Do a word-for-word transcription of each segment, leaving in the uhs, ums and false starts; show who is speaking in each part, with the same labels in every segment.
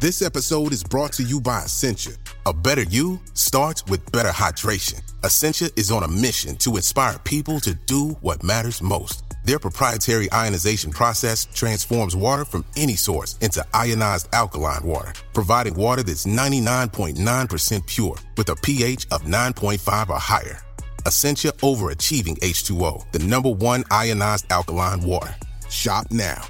Speaker 1: This episode is brought to you by Essentia. A better you starts with better hydration. Essentia is on a mission to inspire people to do what matters most. Their proprietary ionization process transforms water from any source into ionized alkaline water, providing water that's ninety-nine point nine percent pure with a pH of nine point five or higher. Essentia Overachieving H two O, the number one ionized alkaline water. Shop now.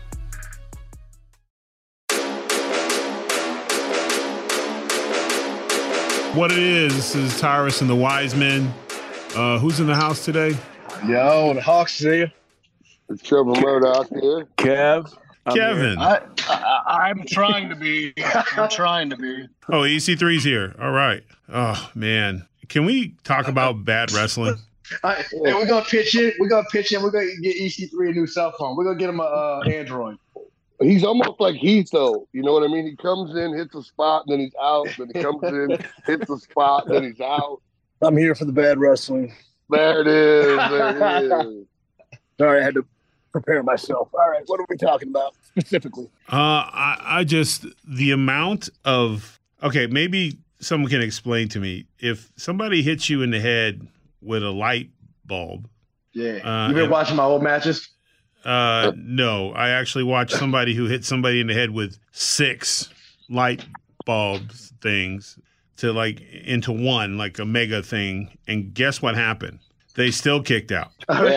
Speaker 2: What it is, this is Tyrus and the Wise Men. Uh, who's in the house today?
Speaker 3: Yo, the Hawks here.
Speaker 4: It's Trevor Murdoch here.
Speaker 3: Kev.
Speaker 2: I'm Kevin.
Speaker 3: I, I, I'm trying to be. I'm trying to be.
Speaker 2: Oh, E C three's here. All right. Oh, man. Can we talk about bad wrestling?
Speaker 3: I, hey, we're going to pitch it. We're going to pitch it. We're going to get E C three a new cell phone. We're going to get him a uh, Android.
Speaker 4: He's almost like Heath, though. You know what I mean? He comes in, hits a spot, then he's out. Then he comes in, hits a spot, then he's out.
Speaker 5: I'm here for the bad wrestling.
Speaker 4: There it is. There it is.
Speaker 5: Sorry, I had to prepare myself. All right, what are we talking about specifically?
Speaker 2: Uh, I, I just, the amount of, okay, maybe someone can explain to me. If somebody hits you in the head with a light bulb.
Speaker 3: Yeah.
Speaker 2: Uh,
Speaker 3: you been
Speaker 2: and,
Speaker 3: watching my old matches?
Speaker 2: Uh, no, I actually watched somebody who hit somebody in the head with six light bulbs things to like into one, like a mega thing. And guess what happened? They still kicked out.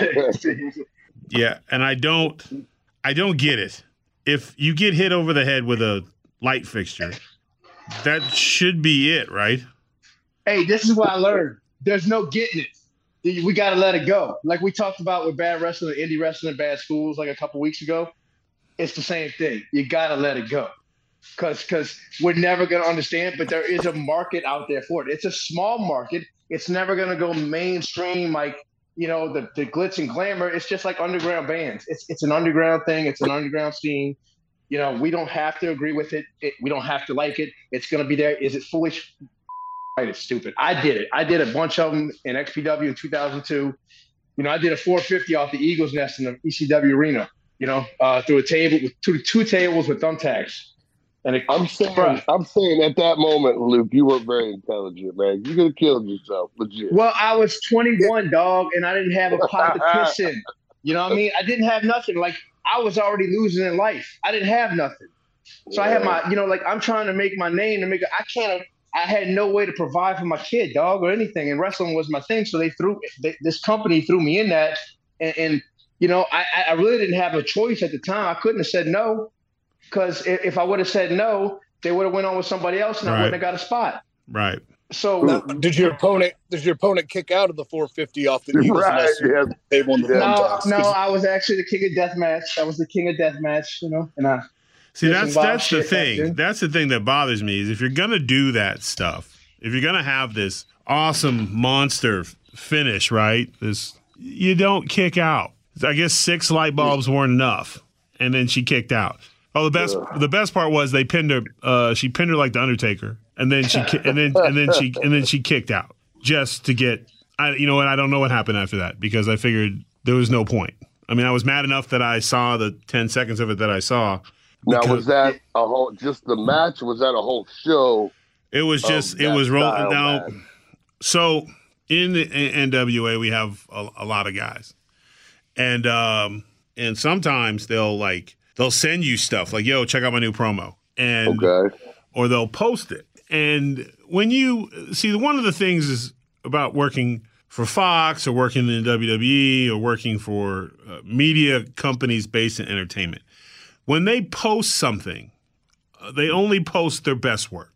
Speaker 2: Yeah. And I don't, I don't get it. If you get hit over the head with a light fixture, that should be it, right?
Speaker 3: Hey, this is what I learned. There's no getting it. We got to let it go. Like we talked about with bad wrestling, indie wrestling, bad schools like a couple weeks ago. It's the same thing. You got to let it go because because we're never going to understand, but there is a market out there for it. It's a small market. It's never going to go mainstream like, you know, the, the glitz and glamour. It's just like underground bands. It's it's an underground thing. It's an underground scene. You know, we don't have to agree with it. it we don't have to like it. It's going to be there. Is it foolish? Right, it's stupid. I did it. I did a bunch of them in X P W in two thousand two. You know, I did a four fifty off the Eagles Nest in the E C W arena, you know, uh, through a table with two, two tables with thumbtacks. And it,
Speaker 4: I'm saying, bro, I'm saying at that moment, Luke, you were very intelligent, man. You could have killed yourself, legit.
Speaker 3: Well, I was twenty-one, dog, and I didn't have a pot to piss in. You know what I mean? I didn't have nothing. Like, I was already losing in life. I didn't have nothing. So yeah. I had my, you know, like, I'm trying to make my name to make it. I can't. I had no way to provide for my kid, dog, or anything, and wrestling was my thing. So they threw they, this company threw me in that, and, and you know, I, I really didn't have a choice at the time. I couldn't have said no, because if, if I would have said no, they would have went on with somebody else, and right. I wouldn't have got a spot.
Speaker 2: Right.
Speaker 3: So
Speaker 5: now, did your opponent did your opponent kick out of the four fifty off the Eagles
Speaker 4: right, yeah.
Speaker 5: They won the
Speaker 3: no, no, I was actually the king of deathmatch. I was the king of deathmatch, you know, and I.
Speaker 2: See, that's that's the thing. That's the thing that bothers me is if you're going to do that stuff, if you're going to have this awesome monster finish, right, this you don't kick out. I guess six light bulbs weren't enough, and then she kicked out. Oh, the best the best part was they pinned her. Uh, she pinned her like the Undertaker, and then she and then and then she and then she kicked out just to get. I you know what? I don't know what happened after that because I figured there was no point. I mean, I was mad enough that I saw the ten seconds of it that I saw.
Speaker 4: Now, was that a whole, just the match? Was that a whole show?
Speaker 2: It was just, it was rolling down. So in the N W A, we have a, a lot of guys. And, um, and sometimes they'll like, they'll send you stuff like, yo, check out my new promo. And,
Speaker 4: okay.
Speaker 2: Or they'll post it. And when you see, one of the things is about working for Fox or working in W W E or working for uh, media companies based in entertainment. When they post something, uh, they only post their best work.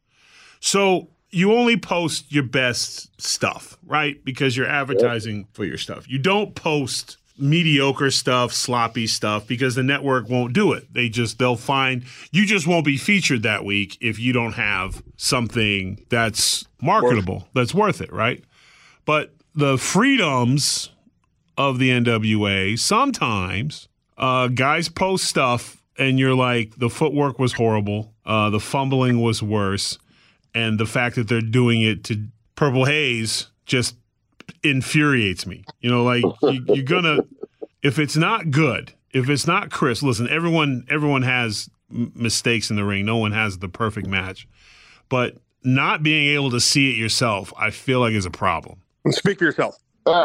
Speaker 2: So you only post your best stuff, right? Because you're advertising yep. for your stuff. You don't post mediocre stuff, sloppy stuff, because the network won't do it. They just, they'll find, you just won't be featured that week if you don't have something that's marketable, worth. that's worth it, right? But the freedoms of the N W A, sometimes uh, guys post stuff and you're like, the footwork was horrible, uh, the fumbling was worse, and the fact that they're doing it to Purple Haze just infuriates me. You know, like you, you're gonna, if it's not good, if it's not crisp, listen, everyone, everyone has m- mistakes in the ring. No one has the perfect match. But not being able to see it yourself, I feel like is a problem.
Speaker 6: Speak for yourself.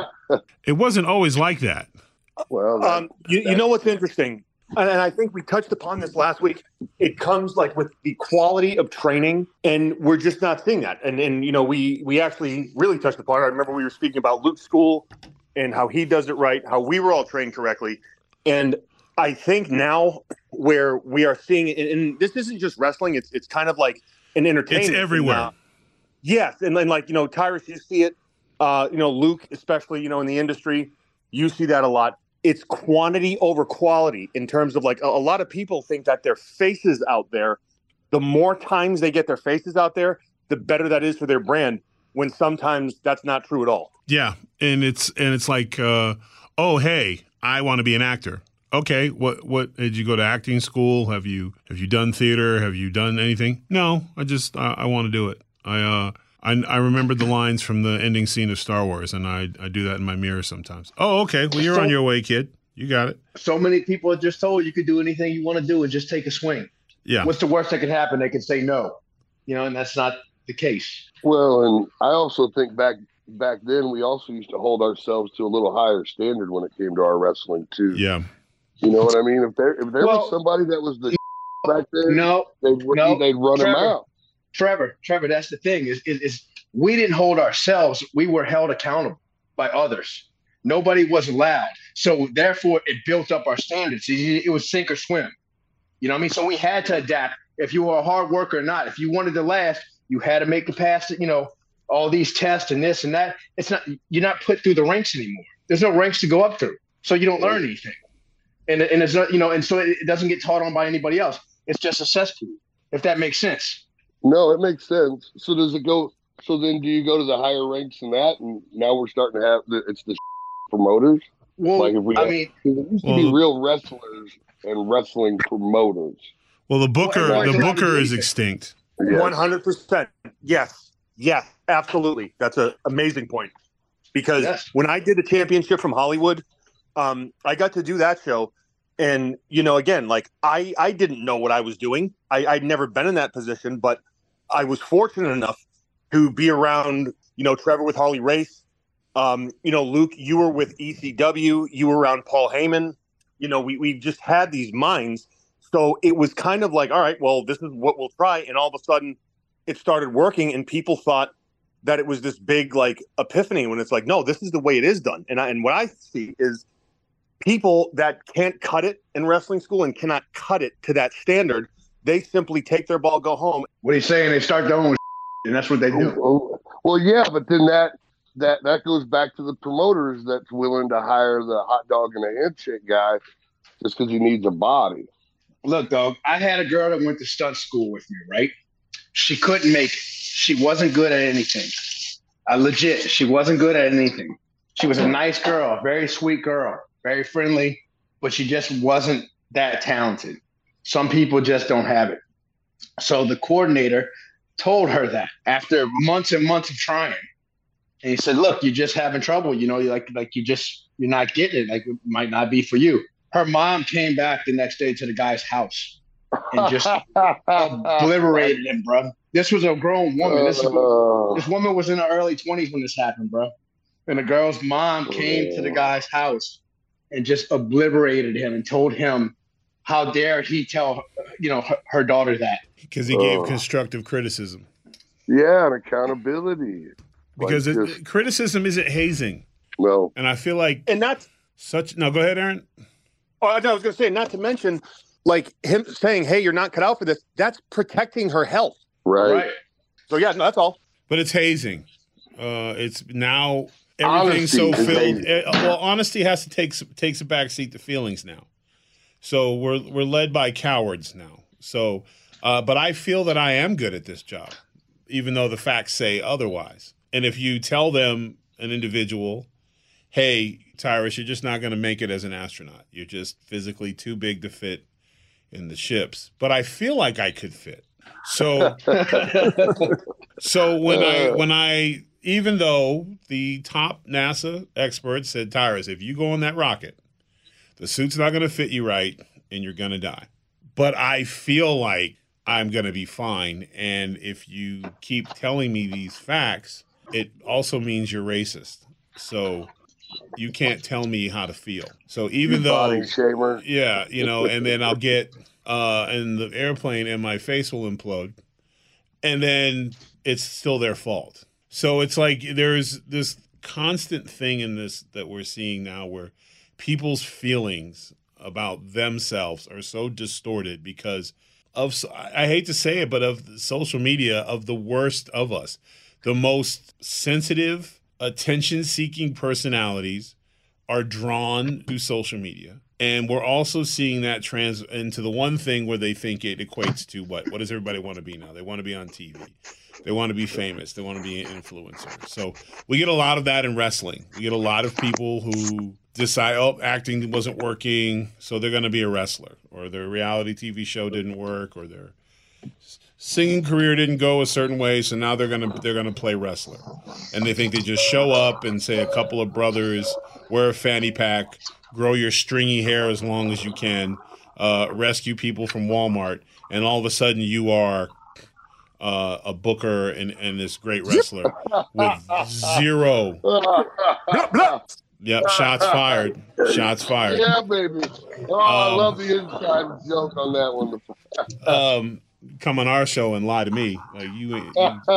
Speaker 2: It wasn't always like that.
Speaker 4: Well,
Speaker 6: Um, you, you know what's interesting? And, and I think we touched upon this last week. It comes like with the quality of training, and we're just not seeing that. And, and you know, we we actually really touched upon it. I remember we were speaking about Luke's school and how he does it right, how we were all trained correctly. And I think now where we are seeing it, and this isn't just wrestling, it's it's kind of like an entertainment.
Speaker 2: It's everywhere.
Speaker 6: And, uh, yes, and then like, you know, Tyrus, you see it. Uh, you know, Luke, especially, you know, in the industry, you see that a lot. It's quantity over quality in terms of like a, a lot of people think that their faces out there, the more times they get their faces out there, the better that is for their brand, when sometimes that's not true at all.
Speaker 2: Yeah. And it's and it's like, uh, oh, hey, I want to be an actor. Okay, what what did you go to acting school? Have you have you done theater? Have you done anything? No, I just I, I want to do it. I uh I I remembered the lines from the ending scene of Star Wars, and I I do that in my mirror sometimes. Oh, okay. Well, you're
Speaker 3: So-
Speaker 2: on your way, kid. You got it.
Speaker 3: So many people are just told you could do anything you want to do and just take a swing.
Speaker 2: Yeah.
Speaker 3: What's the worst that could happen? They could say no, you know, and that's not the case.
Speaker 4: well, and I also think back back then we also used to hold ourselves to a little higher standard when it came to our wrestling too.
Speaker 2: Yeah.
Speaker 4: You know what I mean? If there if there
Speaker 3: Well-
Speaker 4: was somebody that was the back then,
Speaker 3: No,
Speaker 4: they'd,
Speaker 3: no,
Speaker 4: they'd run them
Speaker 3: Trevor.
Speaker 4: out.
Speaker 3: Trevor, Trevor, that's the thing is, is, is we didn't hold ourselves. We were held accountable by others. Nobody was allowed. So therefore it built up our standards. It, it was sink or swim. You know what I mean? So we had to adapt. If you were a hard worker or not, if you wanted to last, you had to make it past, you know, all these tests and this and that. It's not, you're not put through the ranks anymore. There's no ranks to go up through. So you don't learn anything. And, and it's not, you know, and so it, it doesn't get taught on by anybody else. It's just a cesspool, if that makes sense.
Speaker 4: No, it makes sense. So does it go? So then, do you go to the higher ranks than that? And now we're starting to have the, it's the promoters.
Speaker 3: Well,
Speaker 4: Like if we,
Speaker 3: I
Speaker 4: have,
Speaker 3: mean,
Speaker 4: 'cause there used to
Speaker 2: Well-
Speaker 4: be real wrestlers and wrestling promoters.
Speaker 2: Well, the Booker
Speaker 3: Well,
Speaker 2: the
Speaker 3: everyone's
Speaker 2: Booker
Speaker 3: allowed
Speaker 2: is
Speaker 3: to do
Speaker 2: extinct.
Speaker 6: One hundred percent. Yes. Yes. Absolutely. That's an amazing point. Because
Speaker 3: Yes.
Speaker 6: when I did the championship from Hollywood, um, I got to do that show. And, you know, again, like I, I didn't know what I was doing. I, I'd never been in that position, but I was fortunate enough to be around, you know, Trevor with Harley Race. Um, you know, Luke, you were with E C W. You were around Paul Heyman. You know, we, we just had these minds. So it was kind of like, all right, well, this is what we'll try. And all of a sudden it started working and people thought that it was this big like epiphany when it's like, no, this is the way it is done. And I, and what I see is people that can't cut it in wrestling school and cannot cut it to that standard. They simply take their ball, go home.
Speaker 3: what he's saying, they start their own and that's what they do.
Speaker 4: Oh, oh, well, yeah, but then that that that goes back to the promoters that's willing to hire the hot dog and a handshake guy just because he needs a body.
Speaker 3: Look, dog, I had a girl that went to stunt school with me, right? She couldn't make it. She wasn't good at anything. I legit, she wasn't good at anything. She was a nice girl, very sweet girl, very friendly, but she just wasn't that talented. Some people just don't have it. So the coordinator told her that after months and months of trying. And he said, look, you're just having trouble. You know, you're like, like you just, you're not getting it. Like it might not be for you. Her mom came back the next day to the guy's house and just obliterated him, bro. This was a grown woman. This, is,
Speaker 4: Uh,
Speaker 3: this woman was in her early twenties when this happened, bro. And the girl's mom came to the guy's house and just obliterated him and told him, how dare he tell, you know, her, her daughter that.
Speaker 2: Because he gave
Speaker 4: Oh.
Speaker 2: constructive criticism.
Speaker 4: yeah, and accountability.
Speaker 2: Because
Speaker 4: Like,
Speaker 2: it,
Speaker 4: just-
Speaker 2: criticism isn't hazing.
Speaker 4: no,
Speaker 2: And I feel like
Speaker 6: And that's,
Speaker 2: such. No, go ahead, Aaron.
Speaker 6: oh, I was going to say, not to mention, like him saying, hey, you're not cut out for this. That's protecting her health.
Speaker 4: right?
Speaker 3: Right.
Speaker 6: So, yeah, no, that's all.
Speaker 2: But it's hazing. Uh, it's now everything's
Speaker 4: Honesty
Speaker 2: so
Speaker 4: is
Speaker 2: filled.
Speaker 4: hazing.
Speaker 2: eh, Well, honesty has to take takes a back seat to feelings now. So we're we're led by cowards now. So, uh, but I feel that I am good at this job, even though the facts say otherwise. And if you tell them, an individual, hey, Tyrus, you're just not going to make it as an astronaut. You're just physically too big to fit in the ships. But I feel like I could fit. So, so when I when I even though the top NASA experts said, Tyrus, if you go on that rocket, the suit's not going to fit you right, and you're going to die. but I feel like I'm going to be fine. And if you keep telling me these facts, it also means you're racist. So you can't tell me how to feel. So even
Speaker 4: You
Speaker 2: though,
Speaker 4: body shamer.
Speaker 2: yeah, you know, and then I'll get uh, in the airplane and my face will implode, and then it's still their fault. So it's like there's this constant thing in this that we're seeing now where people's feelings about themselves are so distorted because of, I hate to say it, but of social media, of the worst of us, the most sensitive, attention-seeking personalities are drawn to social media. And we're also seeing that trans into the one thing where they think it equates to what? What does everybody want to be now? They want to be on T V. They want to be famous. They want to be an influencer. So we get a lot of that in wrestling. We get a lot of people who decide, oh, acting wasn't working, so they're going to be a wrestler. Or their reality T V show didn't work, or their singing career didn't go a certain way, so now they're gonna they're gonna play wrestler, and they think they just show up and say a couple of brothers, wear a fanny pack, grow your stringy hair as long as you can, uh, rescue people from Walmart, and all of a sudden you are uh, a booker and, and this great wrestler with zero. Yep, shots fired. Shots fired.
Speaker 4: Yeah, baby. Oh,
Speaker 2: Um,
Speaker 4: I love the inside joke on that one.
Speaker 2: Um, come on our show and lie to me, like you. you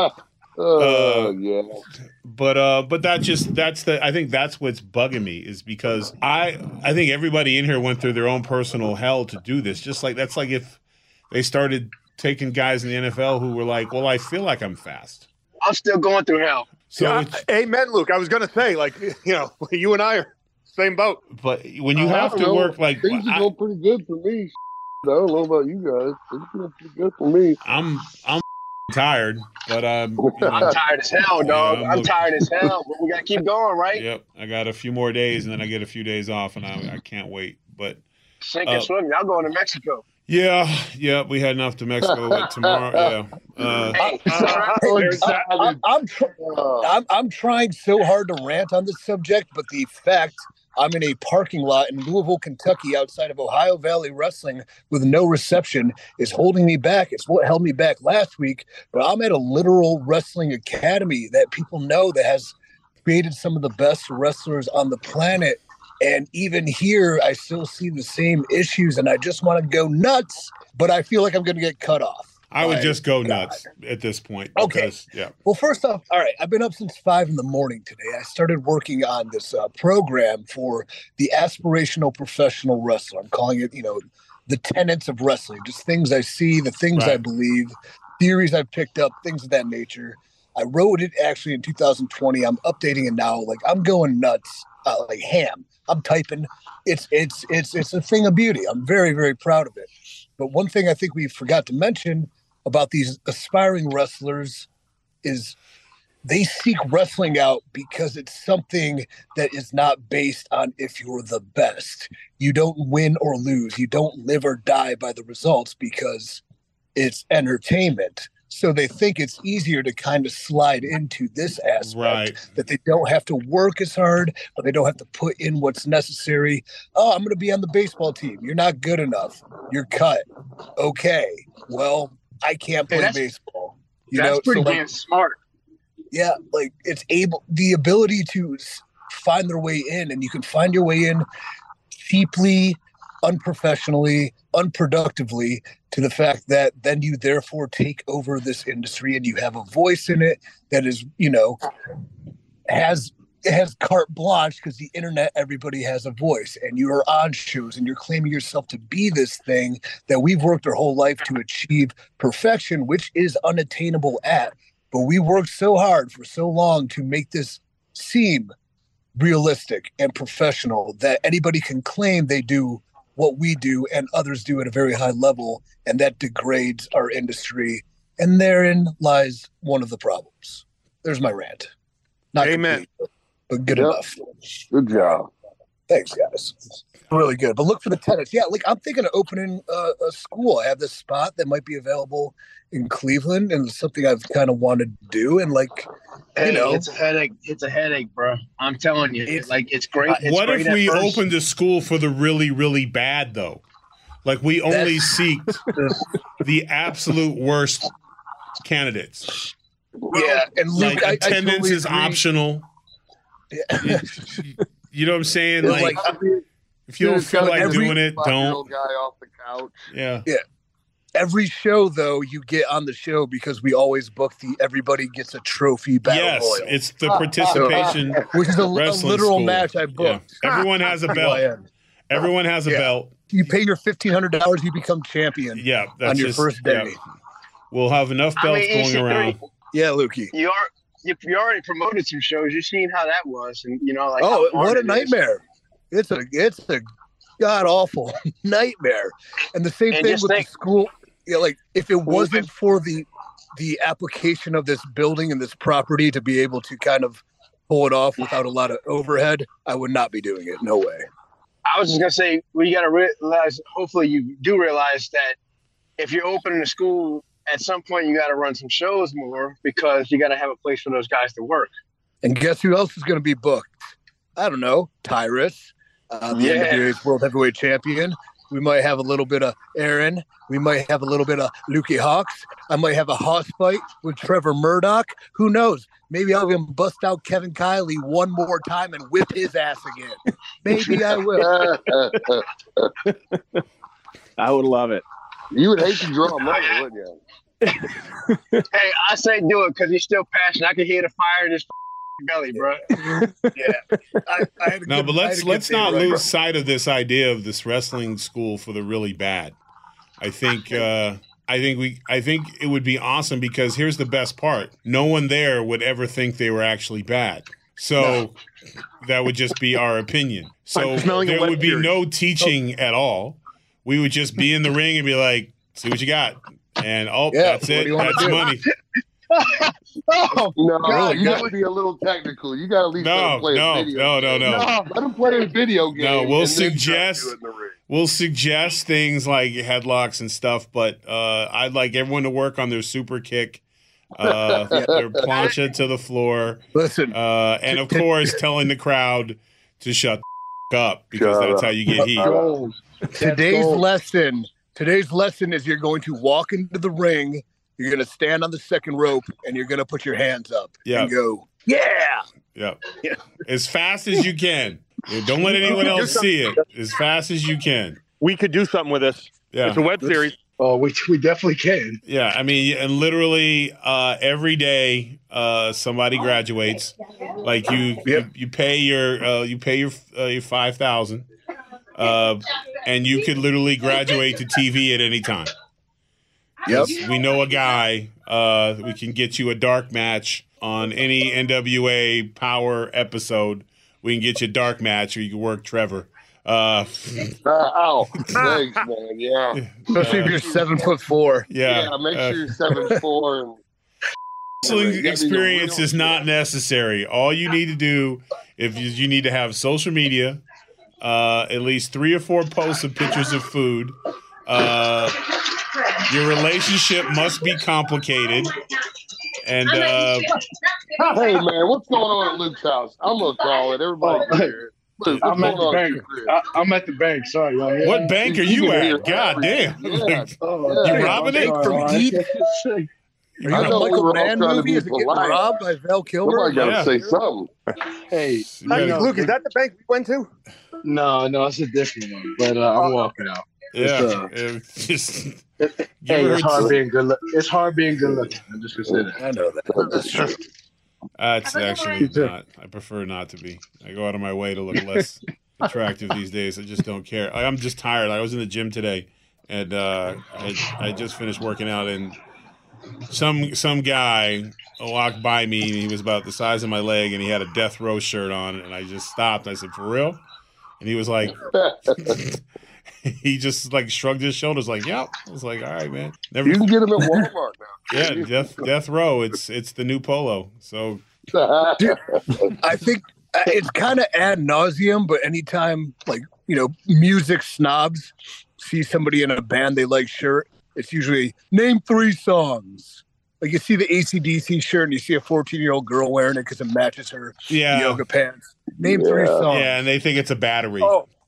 Speaker 4: oh
Speaker 2: uh,
Speaker 4: yeah.
Speaker 2: But uh, but that just that's the I think that's what's bugging me is because I I think everybody in here went through their own personal hell to do this. Just like that's like if they started taking guys in the N F L who were like, well, I feel like I'm fast.
Speaker 5: I'm still going through hell.
Speaker 2: So,
Speaker 6: Yeah,
Speaker 2: it's,
Speaker 6: amen, Luke. I was going to say, like, you know, you and I are same boat.
Speaker 2: but when you
Speaker 4: I
Speaker 2: have
Speaker 4: don't
Speaker 2: to
Speaker 4: know.
Speaker 2: work like
Speaker 4: Things are
Speaker 2: I,
Speaker 4: going pretty good for me. I don't know about you guys. Things are going pretty good for me.
Speaker 2: I'm I'm tired, but um, you know,
Speaker 5: I'm tired as hell, dog.
Speaker 2: Yeah, I'm
Speaker 5: I'm
Speaker 2: looking-
Speaker 5: tired as hell, but we got to keep going, right?
Speaker 2: yep, I got a few more days and then I get a few days off, and I I can't wait. But
Speaker 5: Sink
Speaker 2: Uh,
Speaker 5: and swim. Y'all going to Mexico.
Speaker 2: yeah, yeah, we heading off to Mexico with tomorrow. Yeah. Uh,
Speaker 5: Hey, it's all right.
Speaker 4: Oh,
Speaker 5: There's that.
Speaker 4: excited.
Speaker 5: I'm, I'm, tr-
Speaker 4: Uh,
Speaker 5: I'm, I'm trying so hard to rant on this subject, but the fact I'm in a parking lot in Louisville, Kentucky, outside of Ohio Valley Wrestling with no reception is holding me back. It's what held me back last week, but I'm at a literal wrestling academy that people know that has created some of the best wrestlers on the planet. And even here, I still see the same issues, and I just want to go nuts, but I feel like I'm going to get cut off.
Speaker 2: I would
Speaker 5: My
Speaker 2: just go
Speaker 5: God.
Speaker 2: nuts at this point.
Speaker 5: Okay.
Speaker 2: Because, yeah.
Speaker 5: Well, first off, all right, I've been up since five in the morning today. I started working on this uh, program for the aspirational professional wrestler. I'm calling it, you know, the tenets of wrestling, just things I see, the things I
Speaker 2: Right.
Speaker 5: believe, theories I've picked up, things of that nature. I wrote it actually in two thousand twenty. I'm updating it now. Like I'm going nuts, uh, like ham. I'm typing. It's it's it's it's a thing of beauty. I'm very very proud of it. But one thing I think we forgot to mention about these aspiring wrestlers is they seek wrestling out because it's something that is not based on if you're the best. You don't win or lose. You don't live or die by the results because it's entertainment. So they think it's easier to kind of slide into this aspect,
Speaker 2: Right.
Speaker 5: that they don't have to work as hard or they don't have to put in what's necessary. Oh, I'm going to be on the baseball team. You're not good enough. You're cut. Okay. Well, I can't
Speaker 3: Hey,
Speaker 5: play
Speaker 3: that's-
Speaker 5: baseball. You
Speaker 3: That's
Speaker 5: know,
Speaker 3: pretty
Speaker 5: so like,
Speaker 3: damn smart.
Speaker 5: yeah, like it's able the ability to s- find their way in, and you can find your way in cheaply, unprofessionally, unproductively, to the fact that then you therefore take over this industry and you have a voice in it that is, you know, has has carte blanche because the internet, everybody has a voice, and you are on shows and you're claiming yourself to be this thing that we've worked our whole life to achieve perfection, which is unattainable at. But we worked so hard for so long to make this seem realistic and professional that anybody can claim they do what we do and others do at a very high level, and that degrades our industry. And therein lies one of the problems. There's my rant. Not
Speaker 6: Amen.
Speaker 5: complete, but good
Speaker 4: Yep.
Speaker 5: enough.
Speaker 4: Good job.
Speaker 5: Thanks, guys. Really good. But look for the tenants. Yeah, like I'm thinking of opening uh, a school. I have this spot that might be available in Cleveland, and it's something I've kind of wanted to do. And like,
Speaker 3: Hey,
Speaker 5: you know,
Speaker 3: it's a headache. It's a headache, bro. I'm telling you.
Speaker 5: It's-
Speaker 3: It's like it's great. It's
Speaker 2: What
Speaker 3: great
Speaker 2: if
Speaker 3: at
Speaker 2: we
Speaker 3: first.
Speaker 2: opened a school for the really, really bad, though? Like we only
Speaker 5: That's-
Speaker 2: seek the absolute worst candidates.
Speaker 5: Yeah, and Luke,
Speaker 2: Like
Speaker 5: I, I
Speaker 2: attendance
Speaker 5: totally
Speaker 2: is
Speaker 5: agree.
Speaker 2: optional.
Speaker 5: Yeah.
Speaker 2: You, you know what I'm saying?
Speaker 5: It's
Speaker 2: Like,
Speaker 5: like,
Speaker 2: if you don't
Speaker 4: Dude,
Speaker 2: feel
Speaker 4: kinda
Speaker 2: like
Speaker 5: every
Speaker 2: doing it,
Speaker 4: five-year-old
Speaker 2: don't.
Speaker 4: guy off the couch.
Speaker 2: Yeah.
Speaker 5: every show, though, you get on the show because we always book the everybody gets a trophy battle
Speaker 2: Yes,
Speaker 5: royal,
Speaker 2: it's the participation.
Speaker 5: which is a, a
Speaker 2: wrestling
Speaker 5: literal
Speaker 2: school.
Speaker 5: match I
Speaker 2: Yeah.
Speaker 5: booked.
Speaker 2: Everyone has a
Speaker 5: Well,
Speaker 2: belt.
Speaker 5: yeah.
Speaker 2: Everyone has a
Speaker 5: Yeah.
Speaker 2: belt.
Speaker 5: You pay your fifteen hundred dollars, you become champion
Speaker 2: Yeah, that's
Speaker 5: on your
Speaker 2: just,
Speaker 5: first day.
Speaker 2: yeah. We'll have enough
Speaker 3: I
Speaker 2: belts
Speaker 3: mean,
Speaker 2: going
Speaker 3: E C three,
Speaker 2: around.
Speaker 5: Yeah, Lukey.
Speaker 3: You are you, you already promoted some shows. You've seen how that was, and you know, like
Speaker 5: Oh,
Speaker 3: how hard
Speaker 5: what a
Speaker 3: it is.
Speaker 5: nightmare! It's a it's a god awful nightmare. And the same
Speaker 3: And
Speaker 5: thing
Speaker 3: just
Speaker 5: with
Speaker 3: think-
Speaker 5: the school. Yeah, like if it
Speaker 3: Well,
Speaker 5: wasn't for the the application of this building and this property to be able to kind of pull it off without a lot of overhead, I would not be doing it. No way.
Speaker 3: I was just gonna say, well, you got to realize. Hopefully, you do realize that if you're opening a school, at some point you got to run some shows more because you got to have a place for those guys to work.
Speaker 5: And guess who else is going to be booked? I don't know. Tyrus, uh, the
Speaker 3: Yeah.
Speaker 5: N W A's World Heavyweight Champion. We might have a little bit of Aaron. We might have a little bit of Lukey Hawks. I might have a hoss fight with Trevor Murdoch. Who knows? Maybe I'll even bust out Kevin Kiley one more time and whip his ass again. Maybe I will.
Speaker 7: I would love it.
Speaker 4: You would hate to draw money, wouldn't you?
Speaker 3: Hey, I say do it because he's still passionate. I can hear the fire in his belly, bro.
Speaker 5: Yeah. I, I had a
Speaker 2: No,
Speaker 5: good-
Speaker 2: but
Speaker 5: I had
Speaker 2: let's
Speaker 5: a good
Speaker 2: let's
Speaker 5: day,
Speaker 2: not
Speaker 5: right?
Speaker 2: lose sight of this idea of this wrestling school for the really bad. I think uh, I think we I think it would be awesome because here's the best part: no one there would ever think they were actually bad. So that would just be our opinion. So
Speaker 6: I'm smelling a
Speaker 2: there
Speaker 6: wet
Speaker 2: would be
Speaker 6: beard.
Speaker 2: no teaching at all. We would just be in the ring and be like, "See what you got," and oh,
Speaker 5: Yeah,
Speaker 2: that's
Speaker 5: what do
Speaker 2: it.
Speaker 5: you wanna
Speaker 2: That's
Speaker 5: do?
Speaker 2: money.
Speaker 3: Oh,
Speaker 4: No,
Speaker 5: Really
Speaker 4: you
Speaker 5: good.
Speaker 4: got to be a little technical. You got to at least let
Speaker 2: No,
Speaker 4: him play
Speaker 2: no,
Speaker 4: a video
Speaker 2: no, no,
Speaker 4: game.
Speaker 2: no.
Speaker 4: Let him play a video game.
Speaker 2: No, we'll
Speaker 4: and then try to
Speaker 2: suggest-
Speaker 4: do it in the ring.
Speaker 2: We'll suggest things like headlocks and stuff, but uh, I'd like everyone to work on their super kick, uh, their plancha to the floor,
Speaker 5: Listen,
Speaker 2: uh, and of course, telling the crowd to shut the f- up because
Speaker 4: Shut
Speaker 2: that's
Speaker 4: up.
Speaker 2: how you get heat.
Speaker 3: oh.
Speaker 5: today's
Speaker 3: gold.
Speaker 5: lesson today's lesson is you're going to walk into the ring, you're going to stand on the second rope, and you're going to put your hands up
Speaker 2: Yeah.
Speaker 5: and go, yeah.
Speaker 2: Yeah,
Speaker 5: Yeah.
Speaker 2: as fast as you can. Yeah, don't let anyone else see it. As fast as you can.
Speaker 6: We could do something with this.
Speaker 2: Yeah.
Speaker 6: It's a web series.
Speaker 3: Oh, we we definitely can.
Speaker 2: Yeah, I mean, and literally uh, every day uh, somebody graduates. Like you, you, you pay your uh, you pay your uh, your five thousand, uh, and you could literally graduate to T V at any time.
Speaker 5: Yep.
Speaker 2: We know a guy. Uh, we can get you a dark match on any N W A Power episode. We can get you a dark match, or you can work Trevor. Uh,
Speaker 4: Uh, ow. Thanks, man. Yeah.
Speaker 5: Especially if you're seven foot four.
Speaker 2: yeah,
Speaker 4: Yeah, make
Speaker 2: uh,
Speaker 4: sure you're seven four and
Speaker 2: wrestling
Speaker 4: You gotta be the
Speaker 2: experience
Speaker 4: real
Speaker 2: is not
Speaker 4: deal.
Speaker 2: necessary. All you need to do, if you, you need to have social media, uh, at least three or four posts of pictures of food. Uh, your relationship must be complicated, and uh,
Speaker 4: hey man, what's going on at Luke's house? I'm gonna call it. Everybody
Speaker 3: Oh,
Speaker 4: can hear it. Luke, what's
Speaker 3: I'm at
Speaker 4: going
Speaker 3: the
Speaker 4: on at
Speaker 3: bank.
Speaker 4: your crib?
Speaker 3: I, I'm at the bank. Sorry, y'all. Yeah.
Speaker 2: what bank are
Speaker 4: You
Speaker 2: you
Speaker 4: can hear
Speaker 2: at? God damn!
Speaker 4: Yeah.
Speaker 3: Oh,
Speaker 4: You
Speaker 3: yeah,
Speaker 2: robbing
Speaker 3: I'm
Speaker 2: it
Speaker 3: sorry,
Speaker 5: from
Speaker 3: all right.
Speaker 5: deep?
Speaker 3: Are
Speaker 5: Are you
Speaker 2: I
Speaker 5: in
Speaker 2: know
Speaker 5: a
Speaker 4: we were
Speaker 5: Michael
Speaker 4: all
Speaker 5: Mann
Speaker 4: trying to
Speaker 5: movie?
Speaker 4: be
Speaker 5: Is it getting
Speaker 4: polite.
Speaker 5: robbed by Val Kilmer?
Speaker 4: Somebody got to
Speaker 2: Yeah.
Speaker 4: say something.
Speaker 3: Hey,
Speaker 2: You
Speaker 3: I
Speaker 2: gotta-
Speaker 3: know.
Speaker 6: Luke, is that the bank we went to?
Speaker 3: No, no, it's a different one. But uh, I'm walking out.
Speaker 2: Yeah,
Speaker 3: It's, uh,
Speaker 2: it's just
Speaker 3: Hey,
Speaker 2: Give her
Speaker 3: it's
Speaker 2: a-
Speaker 3: hard being good. Look, it's hard being good looking. I'm just gonna say that.
Speaker 5: I know that. That's true.
Speaker 2: uh, it's actually not. I prefer not to be. I go out of my way to look less attractive these days. I just don't care. I, I'm just tired. I was in the gym today, and uh, I I just finished working out, and some some guy walked by me, and he was about the size of my leg, and he had a Death Row shirt on, and I just stopped. I said, "For real?" And he was like, he just like shrugged his shoulders, like, "Yep." I was like, "All right, man." Never.
Speaker 4: You can get them at Walmart
Speaker 2: Yeah, Death Death Row. It's it's the new polo. So
Speaker 4: now.
Speaker 5: I think uh, it's kind of ad nauseum, but anytime, like, you know, music snobs see somebody in a band they like shirt, it's usually name three songs. Like you see the A C D C shirt and you see a fourteen-year-old girl wearing it because it matches her
Speaker 2: yeah,
Speaker 5: yoga pants. Name three
Speaker 4: Yeah.
Speaker 5: songs.
Speaker 2: yeah, and they think it's a battery.
Speaker 5: Oh,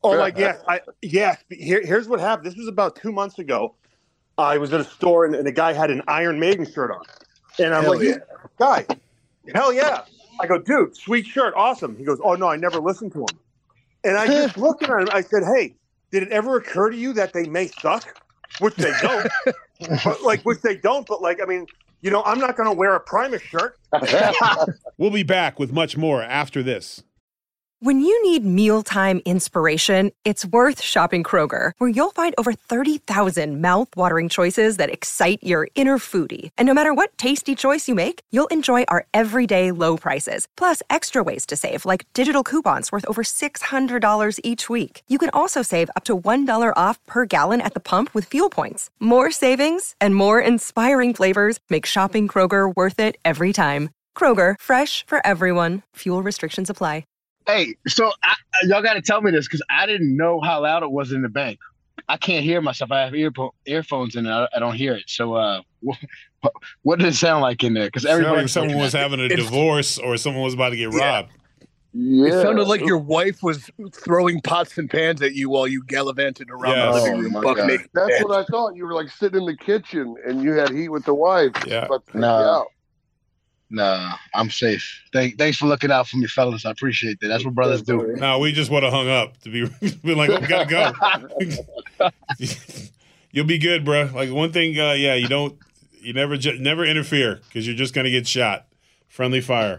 Speaker 6: Oh, like, yes. I, yes. Here, here's what happened. This was about two months ago. I was at a store, and, and a guy had an Iron Maiden shirt on. And I'm
Speaker 5: Hell
Speaker 6: like,
Speaker 5: yeah.
Speaker 6: guy, hell yeah. I go, dude, sweet shirt, awesome. He goes, oh, no, I never listened to him. And I just looked at him. I said, hey, did it ever occur to you that they may suck? Which they don't. but, like, which they don't. But, like, I mean, you know, I'm not going to wear a Primus shirt.
Speaker 2: We'll be back with much more after this.
Speaker 7: When you need mealtime inspiration, it's worth shopping Kroger, where you'll find over thirty thousand mouth-watering choices that excite your inner foodie. And no matter what tasty choice you make, you'll enjoy our everyday low prices, plus extra ways to save, like digital coupons worth over six hundred dollars each week. You can also save up to one dollar off per gallon at the pump with fuel points. More savings and more inspiring flavors make shopping Kroger worth it every time. Kroger, fresh for everyone. Fuel restrictions apply.
Speaker 3: Hey, so I, y'all got to tell me this because I didn't know how loud it was in the bank. I can't hear myself. I have earpo- earphones in and I, I don't hear it. So uh, what, what did it sound like in there? Because everybody,
Speaker 2: like someone was having a divorce or someone was about to get
Speaker 3: Yeah.
Speaker 2: robbed.
Speaker 4: Yeah.
Speaker 5: It sounded like your wife was throwing pots and pans at you while you gallivanted around
Speaker 2: Yes.
Speaker 5: the living
Speaker 4: Oh,
Speaker 5: room.
Speaker 4: my
Speaker 5: buck
Speaker 4: God.
Speaker 5: naked.
Speaker 4: That's what I thought. You were like sitting in the kitchen and you had heat with the wife.
Speaker 2: Yeah.
Speaker 4: About to take
Speaker 3: No.
Speaker 4: you out.
Speaker 3: Nah, I'm safe. Thank, thanks for looking out for me, fellas. I appreciate that. That's what brothers do.
Speaker 2: No, we just would have hung up to be, be like, oh, gotta go. You'll be good, bro. Like one thing, uh, yeah, you don't, you never, ju- never interfere because you're just gonna get shot. Friendly fire.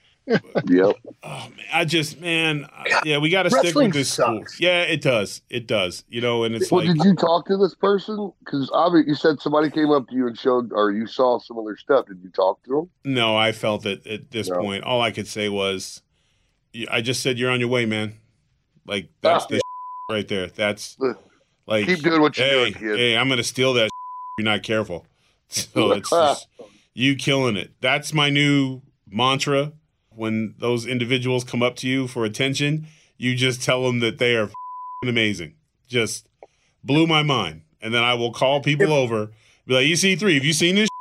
Speaker 4: Yep.
Speaker 2: Oh man, I just, man, uh, yeah, we got to stick
Speaker 5: Wrestling
Speaker 2: with this school.
Speaker 5: sucks.
Speaker 2: Yeah, it does, it does. You know, and it's
Speaker 4: Well,
Speaker 2: like,
Speaker 4: did you talk to this person? Because obviously you said somebody came up to you and showed, or you saw some of their stuff. Did you talk to them?
Speaker 2: no, I felt it at this
Speaker 4: No.
Speaker 2: point. All I could say was, I just said, you're on your way, man. Like that's
Speaker 4: Ah,
Speaker 2: the right there. That's
Speaker 4: The-
Speaker 2: like,
Speaker 4: Keep doing what you're
Speaker 2: hey,
Speaker 4: doing, kid.
Speaker 2: hey, I'm gonna steal that if you're not careful. So it's just you killing it. That's my new mantra. When those individuals come up to you for attention, you just tell them that they are amazing. Just blew my mind. And then I will call people over, be like, E C three, have you seen this?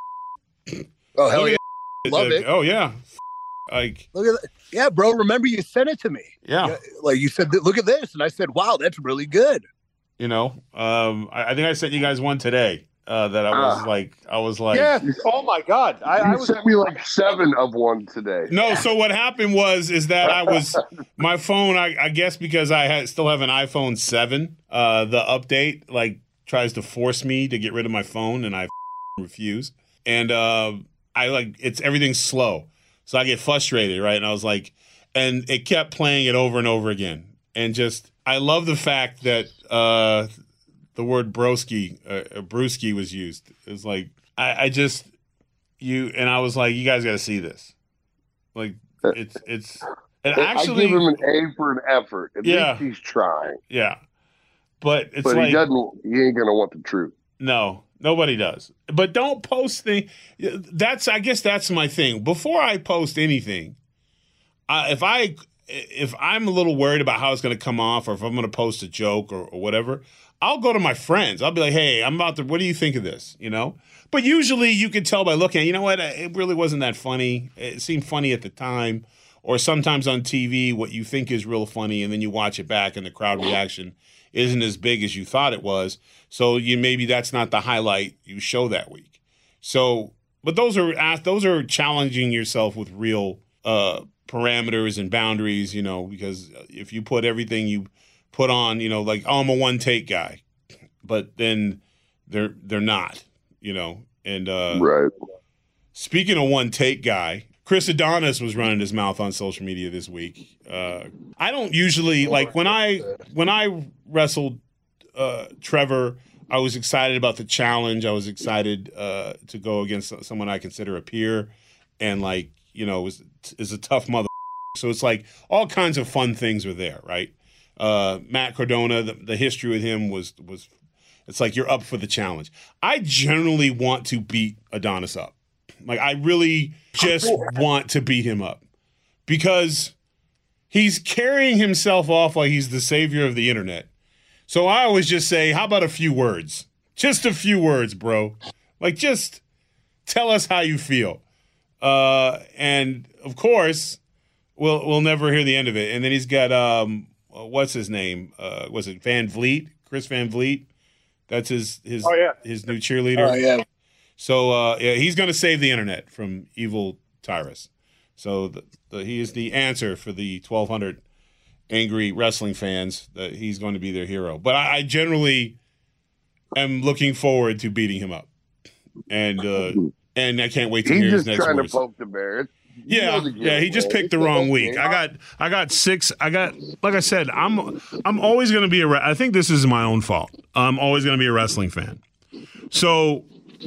Speaker 5: Oh, hell
Speaker 2: Look
Speaker 5: yeah.
Speaker 2: at
Speaker 5: Love
Speaker 2: Like,
Speaker 5: it.
Speaker 2: Oh, yeah. Like,
Speaker 5: Look at that. Yeah, bro, remember you sent it to me.
Speaker 2: yeah.
Speaker 5: Yeah, like you said, look at this. And I said, wow, that's really good.
Speaker 2: You know, um, I, I think I sent you guys one today uh, that I was
Speaker 4: Ah.
Speaker 2: like, I was like,
Speaker 6: Yes. Oh, my God. I, I
Speaker 4: You
Speaker 6: was
Speaker 4: sent me like seven of one today.
Speaker 2: No, so what happened was is that I was my phone. I, I guess because I had, still have an iPhone seven, uh, the update like tries to force me to get rid of my phone, and I refuse. And uh, I like it's everything's slow, so I get frustrated, right? And I was like, and it kept playing it over and over again, and just I love the fact that uh, the word broski, uh, brewski was used. It's like I, I just. You and I was like, you guys got to see this. Like, it's it's and actually,
Speaker 4: I give him an A for an effort. At
Speaker 2: Yeah.
Speaker 4: least he's trying.
Speaker 2: yeah. But it's
Speaker 4: But
Speaker 2: like
Speaker 4: he doesn't. He ain't gonna want the truth.
Speaker 2: no, nobody does. But don't post thing. That's I guess that's my thing. Before I post anything, I, if I if I'm a little worried about how it's going to come off, or if I'm going to post a joke or, or whatever, I'll go to my friends. I'll be like, hey, I'm about to. What do you think of this? You know. But usually you can tell by looking, you know what, it really wasn't that funny. It seemed funny at the time. Or sometimes on T V, what you think is real funny, and then you watch it back and the crowd reaction isn't as big as you thought it was. So you maybe that's not the highlight you show that week. So, but those are those are challenging yourself with real uh, parameters and boundaries, you know, because if you put everything you put on, you know, like, oh, I'm a one take guy, but then they're they're not. You know, and uh,
Speaker 4: Right.
Speaker 2: speaking of one take guy, Chris Adonis was running his mouth on social media this week. Uh, I don't usually like when I when I wrestled uh, Trevor. I was excited about the challenge. I was excited uh, to go against someone I consider a peer, and like you know, was is a tough mother. So it's like all kinds of fun things were there, right? Uh, Matt Cardona, the, the history with him was was. It's like you're up for the challenge. I generally want to beat Adonis up. Like, I really just want to beat him up because he's carrying himself off like he's the savior of the internet. So I always just say, how about a few words? Just a few words, bro. Like, just tell us how you feel. Uh, and, of course, we'll we'll never hear the end of it. And then he's got, um, uh, what's his name? Uh, was it Van Vliet? Chris Van Vliet? That's his his
Speaker 6: Oh, yeah.
Speaker 2: his new cheerleader.
Speaker 5: Oh yeah.
Speaker 2: So uh, yeah, he's going to save the internet from evil Tyrus. So the, the, he is the answer for the twelve hundred angry wrestling fans. That he's going to be their hero. But I, I generally am looking forward to beating him up, and uh, and I can't wait to
Speaker 4: He's
Speaker 2: hear his
Speaker 4: just
Speaker 2: next
Speaker 4: trying
Speaker 2: words.
Speaker 4: to poke the bear. You
Speaker 2: Yeah,
Speaker 4: know the
Speaker 2: yeah, he just
Speaker 4: giveaway.
Speaker 2: picked the
Speaker 4: It's
Speaker 2: wrong
Speaker 4: okay.
Speaker 2: week. I got, I got six. I got, like I said, I'm, I'm always going to be a. re- I think this is my own fault. I'm always going to be a wrestling fan. So,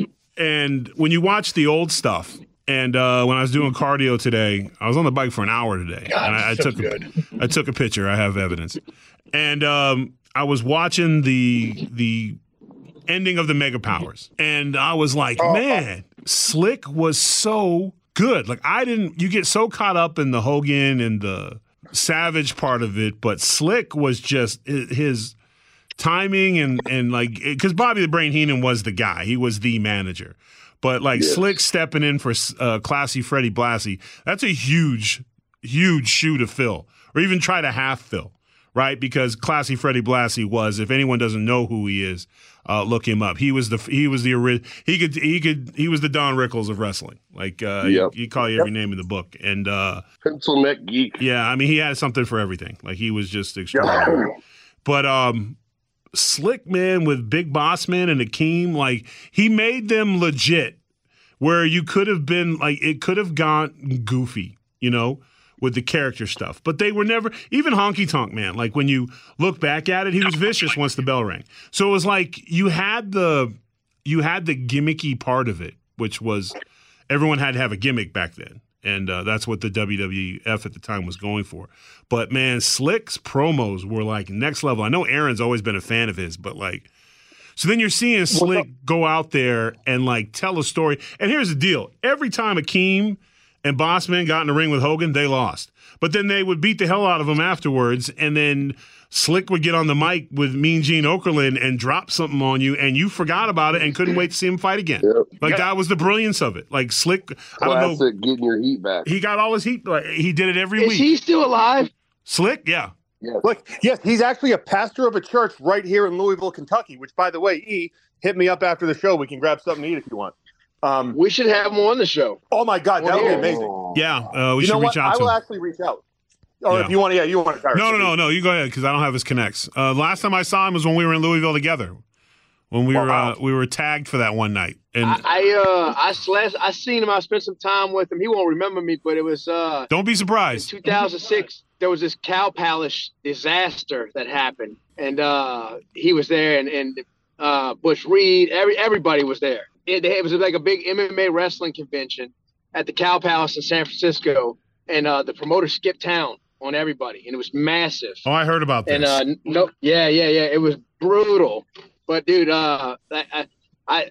Speaker 2: and when you watch the old stuff, and uh, when I was doing cardio today, I was on the bike for an hour today,
Speaker 5: God,
Speaker 2: and I, I
Speaker 5: so
Speaker 2: took, a,
Speaker 5: good.
Speaker 2: I took a picture. I have evidence, and um, I was watching the the ending of the Mega Powers, and I was like, man, Slick was so good. Like I didn't. You get so caught up in the Hogan and the Savage part of it, but Slick was just his timing and and like because Bobby the Brain Heenan was the guy. He was the manager. But like
Speaker 4: Yes.
Speaker 2: Slick stepping in for uh, classy Freddie Blassie, that's a huge, huge shoe to fill, or even try to half fill, right? Because classy Freddie Blassie was, if anyone doesn't know who he is, uh, look him up. He was the he was the ori- he could he could he was the Don Rickles of wrestling. Like uh,
Speaker 4: Yep.
Speaker 2: he, he call you every name in the book, and uh,
Speaker 4: Pencil neck geek.
Speaker 2: yeah, I mean he had something for everything. Like he was just extraordinary. But um, Slick, man, with Big Boss Man and Akeem, like he made them legit where you could have been like it could have gone goofy, you know, with the character stuff. But they were never even Honky Tonk Man. Like when you look back at it, he was vicious once the bell rang. So it was like you had the you had the gimmicky part of it, which was everyone had to have a gimmick back then. And uh, that's what the W W F at the time was going for. But, man, Slick's promos were, like, next level. I know Aaron's always been a fan of his, but, like, so then you're seeing Slick go out there and, like, tell a story. And here's the deal. Every time Akeem and Bossman got in the ring with Hogan, they lost. But then they would beat the hell out of him afterwards, and then Slick would get on the mic with Mean Gene Okerlund and drop something on you, and you forgot about it and couldn't wait to see him fight again.
Speaker 4: Yep.
Speaker 2: Like, that was the brilliance of it. Like, Slick, I don't know.
Speaker 4: Classic getting your heat back.
Speaker 2: He got all his heat. Like, he did it every
Speaker 3: Is
Speaker 2: week.
Speaker 3: he still alive?
Speaker 2: Slick, yeah.
Speaker 4: Yes.
Speaker 6: Look, yes, he's actually a pastor of a church right here in Louisville, Kentucky, which, by the way, E, hit me up after the show. We can grab something to eat if you want. Um,
Speaker 3: We should have him on the show.
Speaker 6: oh, my God, that would be
Speaker 3: Yeah.
Speaker 6: amazing.
Speaker 2: Yeah, uh, we
Speaker 6: you
Speaker 2: should
Speaker 6: know
Speaker 2: reach
Speaker 6: what?
Speaker 2: out
Speaker 6: I
Speaker 2: to
Speaker 6: will
Speaker 2: him.
Speaker 6: actually reach out. Or
Speaker 2: Yeah.
Speaker 6: if you want to, yeah, you want to.
Speaker 2: No, no, no, no. You go ahead because I don't have his connects. Uh, last time I saw him was when we were in Louisville together, when we were
Speaker 6: Wow.
Speaker 2: uh, we were tagged for that one night. And
Speaker 3: I, I uh I slash I seen him. I spent some time with him. He won't remember me, but it was uh
Speaker 2: don't be
Speaker 3: in
Speaker 2: surprised.
Speaker 3: two thousand six. There was this Cow Palace disaster that happened, and uh he was there, and and uh Bush Reed, every everybody was there. It, it was like a big M M A wrestling convention at the Cow Palace in San Francisco, and uh the promoter skipped town on everybody, and it was massive.
Speaker 2: Oh, I heard about this.
Speaker 3: And uh, no, yeah, yeah, yeah, it was brutal. But dude, uh, I, I,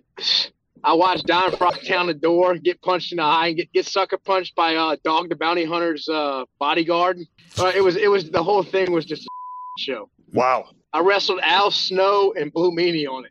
Speaker 3: I watched Don Frock down the door, get punched in the eye, and get get sucker punched by uh, Dog the Bounty Hunter's uh, bodyguard. Uh, it was, it was the whole thing was just a show.
Speaker 6: Wow.
Speaker 3: I wrestled Al Snow and Blue Meanie on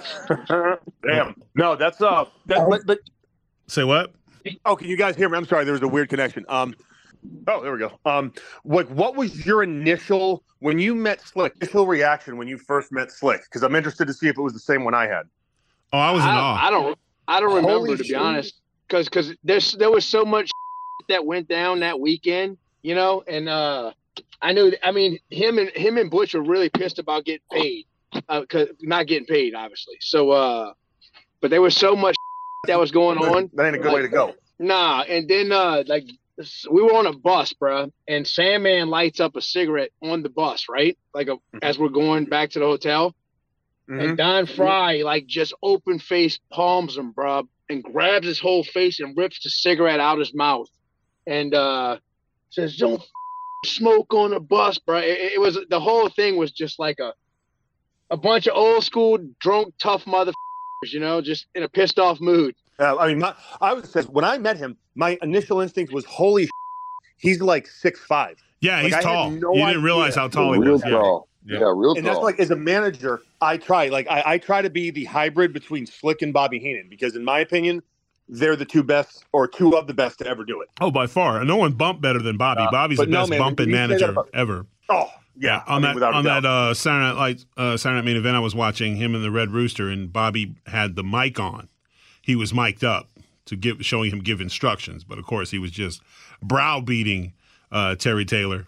Speaker 3: it.
Speaker 6: Damn. No, that's uh. That, but, but
Speaker 2: Say what?
Speaker 6: oh, can you guys hear me? I'm sorry, there was a weird connection. Um. Oh, there we go. Um, like, what was your initial when you met Slick? Initial reaction when you first met Slick? Because I'm interested to see if it was the same one I had.
Speaker 2: Oh, I was in
Speaker 3: I,
Speaker 2: awe.
Speaker 3: I don't, I don't remember
Speaker 6: Holy
Speaker 3: to be
Speaker 6: shit.
Speaker 3: honest, because because there's there was so much that went down that weekend, you know, and uh, I knew. I mean, him and him and Butch were really pissed about getting paid, uh, cause not getting paid, obviously. So, uh, but there was so much that was going on.
Speaker 6: That ain't a good way to go.
Speaker 3: Nah, and then uh, like we were on a bus, bruh, and Sandman lights up a cigarette on the bus, right? Like a, as we're going back to the hotel.
Speaker 6: Mhm.
Speaker 3: And Don Fry, like, just open face palms him, bruh, and grabs his whole face and rips the cigarette out his mouth. And uh, says, don't f- smoke on the bus, bruh. It, it was, the whole thing was just like a a bunch of old school, drunk, tough motherfuckers, you know, just in a pissed off mood.
Speaker 6: Uh, I mean, my, I was says when I met him, my initial instinct was, "Holy, he's like six five."
Speaker 2: Yeah,
Speaker 6: Like,
Speaker 2: he's
Speaker 6: I had
Speaker 2: tall.
Speaker 6: no
Speaker 2: you didn't realize
Speaker 6: idea.
Speaker 2: how tall he
Speaker 4: real
Speaker 2: was. Yeah.
Speaker 4: tall.
Speaker 2: Yeah.
Speaker 4: Yeah, real
Speaker 6: And
Speaker 4: tall.
Speaker 6: that's like, as a manager, I try like I, I try to be the hybrid between Slick and Bobby Heenan because, in my opinion, they're the two best or two of the best to ever do it.
Speaker 2: Oh, by far. No one bumped better than Bobby.
Speaker 6: Uh,
Speaker 2: Bobby's
Speaker 6: but
Speaker 2: the
Speaker 6: no,
Speaker 2: best
Speaker 6: man,
Speaker 2: bumping
Speaker 6: when you say that
Speaker 2: manager
Speaker 6: about-
Speaker 2: ever.
Speaker 6: Oh, Yeah,
Speaker 2: on
Speaker 6: I mean,
Speaker 2: that
Speaker 6: without a
Speaker 2: on
Speaker 6: doubt.
Speaker 2: that uh, Saturday Night Lights, uh, Saturday Night Main Event, I was watching him and the Red Rooster, and Bobby had the mic on. He was mic'd up to give, showing him give instructions, but of course he was just browbeating uh, Terry Taylor,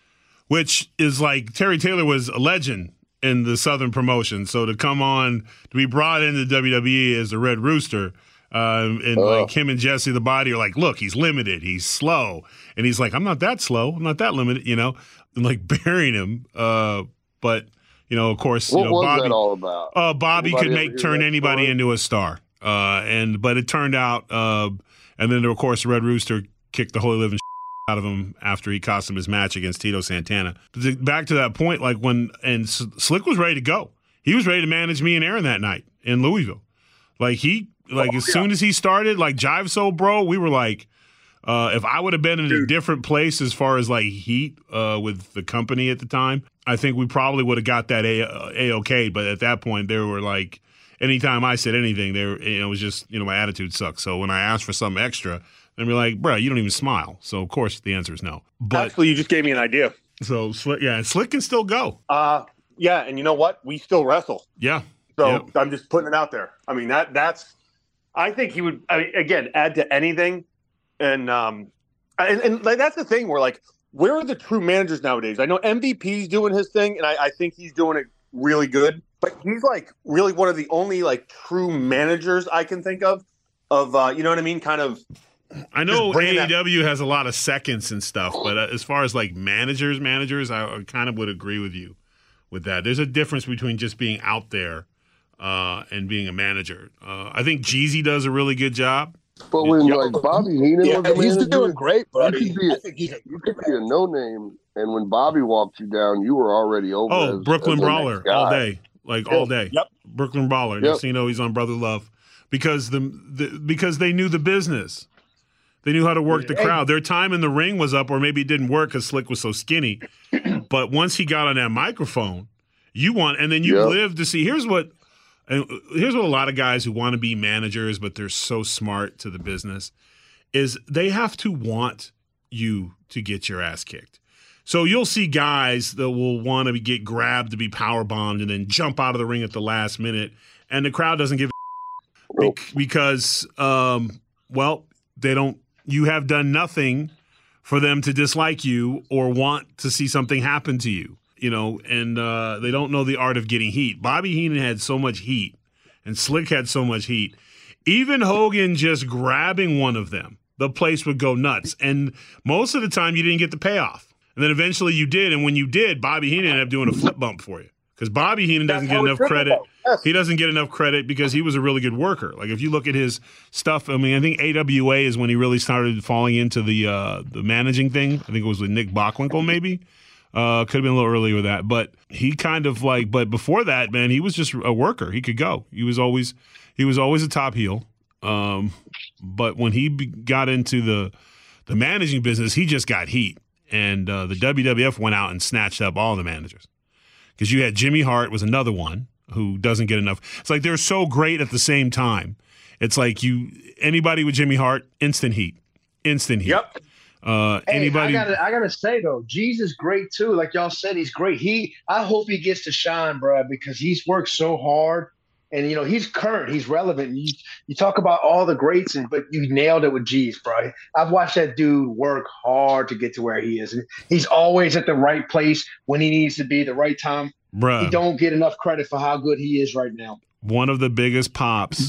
Speaker 2: which is like Terry Taylor was a legend in the Southern promotion. So to come on to be brought into W W E as the Red Rooster. Um, and
Speaker 4: Oh.
Speaker 2: like him and Jesse the Body are like, look, he's limited, he's slow, and he's like, I'm not that slow, I'm not that limited, you know, and like burying him. Uh, but you know, of course,
Speaker 4: What
Speaker 2: you know,
Speaker 4: was
Speaker 2: Bobby,
Speaker 4: that all about?
Speaker 2: uh, Bobby
Speaker 4: Anybody
Speaker 2: could
Speaker 4: ever
Speaker 2: make
Speaker 4: hear
Speaker 2: turn
Speaker 4: that
Speaker 2: anybody
Speaker 4: story?
Speaker 2: into a star. Uh, and but it turned out, uh, and then of course, Red Rooster kicked the holy living out of him after he cost him his match against Tito Santana. But to- back to that point, like when and S- Slick was ready to go. He was ready to manage me and Aaron that night in Louisville. Like he, like
Speaker 6: Oh,
Speaker 2: as
Speaker 6: yeah.
Speaker 2: soon as he started, like Jive Soul Bro, we were like, uh, if I would have been in a different place as far as like heat uh, with the company at the time, I think we probably would have got that a a okay. But at that point, they were like, anytime I said anything, they were, you know, it was just, you know, my attitude sucked. So when I asked for something extra, they'd be like, bro, you don't even smile. So of course the answer is no. But
Speaker 6: Actually, you just gave me an idea.
Speaker 2: so Slick, yeah, and Slick can still go.
Speaker 6: Uh, yeah, and you know what? We still wrestle.
Speaker 2: Yeah.
Speaker 6: So
Speaker 2: Yep.
Speaker 6: I'm just putting it out there. I mean, that that's. I think he would. I mean, again, add to anything, and um, and, and like that's the thing where like, where are the true managers nowadays? I know M V P's doing his thing, and I, I think he's doing it really good. But he's like really one of the only like true managers I can think of. Of uh, you know what I mean? Kind of.
Speaker 2: I know
Speaker 6: Just bringing
Speaker 2: A E
Speaker 6: that-
Speaker 2: W has a lot of seconds and stuff, but uh, as far as like managers, managers, I, I kind of would agree with you with that. There's a difference between just being out there uh, and being a manager. Uh, I think Jeezy does a really good job.
Speaker 4: But when
Speaker 6: Yeah.
Speaker 4: like Bobby Heenan
Speaker 5: Yeah,
Speaker 4: was a
Speaker 5: he's
Speaker 4: manager,
Speaker 5: doing great, but I,
Speaker 4: you
Speaker 5: mean,
Speaker 4: could be,
Speaker 5: I think he's a
Speaker 4: you could be a no name, and when Bobby walked you down, you were already over.
Speaker 2: Oh,
Speaker 4: as-
Speaker 2: Brooklyn
Speaker 4: as the
Speaker 2: Brawler
Speaker 4: next
Speaker 2: all
Speaker 4: guy.
Speaker 2: day, like all day.
Speaker 6: Yep.
Speaker 2: Brooklyn Brawler.
Speaker 4: Yep.
Speaker 2: Next thing you know, he's on Brother Love because the, the because they knew the business. They knew how to work the crowd. Their time in the ring was up, or maybe it didn't work because Slick was so skinny. But once he got on that microphone, you want, and then you
Speaker 4: Yep.
Speaker 2: live to see. Here's what, and here's what a lot of guys who want to be managers, but they're so smart to the business, is they have to want you to get your ass kicked. So you'll see guys that will want to get grabbed to be power bombed and then jump out of the ring at the last minute, and the crowd doesn't give a
Speaker 4: Nope.
Speaker 2: bec- because, um, well, they don't. You have done nothing for them to dislike you or want to see something happen to you, you know, and uh, they don't know the art of getting heat. Bobby Heenan had so much heat, and Slick had so much heat. Even Hogan just grabbing one of them, the place would go nuts. And most of the time, you didn't get the payoff. And then eventually you did, and when you did, Bobby Heenan ended up doing a flip bump for you. Because Bobby Heenan doesn't
Speaker 6: That's
Speaker 2: get
Speaker 6: how
Speaker 2: enough
Speaker 6: it's
Speaker 2: credit.
Speaker 6: about. Yes.
Speaker 2: He doesn't get enough credit because he was a really good worker. Like if you look at his stuff, I mean, I think A W A is when he really started falling into the uh, the managing thing. I think it was with Nick Bockwinkel, maybe. Uh, could have been a little earlier with that, but he kind of like. But before that, man, he was just a worker. He could go. He was always he was always a top heel. Um, but when he be- got into the the managing business, he just got heat, and uh, the W W F went out and snatched up all the managers. Because you had Jimmy Hart was another one who doesn't get enough. It's like they're so great at the same time. It's like you anybody with Jimmy Hart, instant heat, instant heat.
Speaker 6: Yep.
Speaker 2: Uh,
Speaker 3: Hey,
Speaker 2: anybody?
Speaker 3: I gotta, I gotta say though, Jesus great too. Like y'all said, he's great. He, I hope he gets to shine, bro, because he's worked so hard, and you know he's current, he's relevant. You, you talk about all the greats, and but you nailed it with G's, bro. I've watched that dude work hard to get to where he is, and he's always at the right place when he needs to be, the right time.
Speaker 2: Bruh,
Speaker 3: He don't get enough credit for how good he is right now.
Speaker 2: one of the biggest pops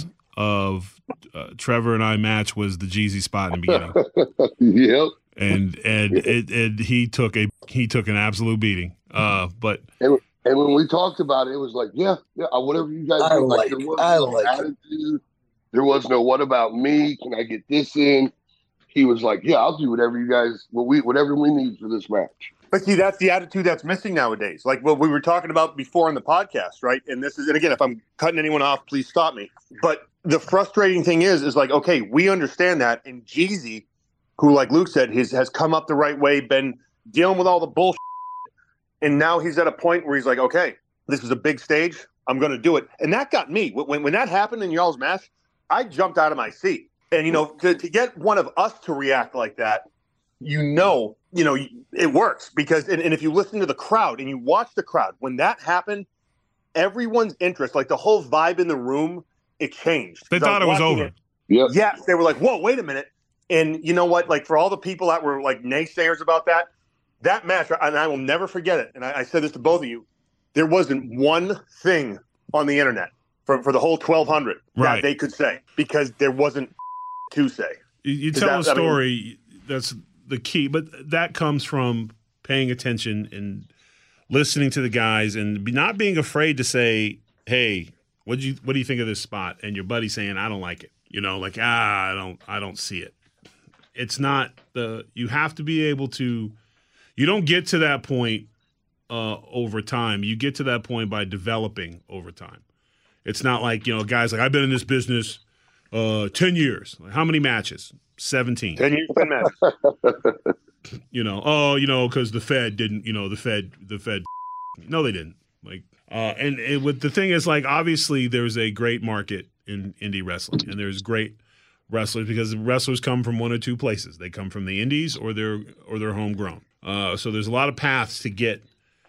Speaker 2: of uh, Trevor and I match was the Jeezy spot in the beginning.
Speaker 4: Yep.
Speaker 2: and and it, it he took a he took an absolute beating. Uh, but
Speaker 4: And when we talked about it, it was like, yeah, yeah, whatever you guys
Speaker 5: I
Speaker 4: do.
Speaker 5: like
Speaker 4: there
Speaker 5: it.
Speaker 4: was
Speaker 5: I
Speaker 4: no
Speaker 5: like it.
Speaker 4: attitude. There was no what about me? Can I get this in? He was like, yeah, I'll do whatever you guys, what we, whatever we need for this match.
Speaker 6: But see, that's the attitude that's missing nowadays. Like what we were talking about before in the podcast, right? And this is, and again, if I'm cutting anyone off, please stop me. But the frustrating thing is, is like, okay, we understand that. And Jeezy, who, like Luke said, his, has come up the right way, been dealing with all the bullshit. And now he's at a point where he's like, okay, this is a big stage. I'm going to do it. And that got me. When, when that happened in y'all's match, I jumped out of my seat. And, you know, to, to get one of us to react like that, you know you know, it works because, and, and if you listen to the crowd and you watch the crowd, when that happened, everyone's interest, like the whole vibe in the room, it changed.
Speaker 2: They thought it was over.
Speaker 6: It, yep. Yes. They were like, whoa, wait a minute. And you know what? Like for all the people that were like naysayers about that, that match, and I will never forget it. And I, I said this to both of you. There wasn't one thing on the internet for, for the whole twelve hundred
Speaker 2: right.
Speaker 6: that they could say because there wasn't to say.
Speaker 2: You, you tell that, a story, I mean, that's the key, but that comes from paying attention and listening to the guys and be, not being afraid to say, hey, what do you what do you think of this spot? And your buddy saying, I don't like it. You know, like, ah, I don't I don't see it. It's not the you have to be able to you don't get to that point uh, over time. You get to that point by developing over time. It's not like, you know, guys like, I've been in this business uh, ten years. Like, how many matches? seventeen.
Speaker 6: ten years, ten matches.
Speaker 2: You know, oh, you know, because the Fed didn't, you know, the Fed, the Fed. No, they didn't. Like, uh, and, and with the thing is, like, obviously there's a great market in indie wrestling, and there's great wrestlers because wrestlers come from one or two places. They come from the indies or they're or they're homegrown. Uh, so there's a lot of paths to get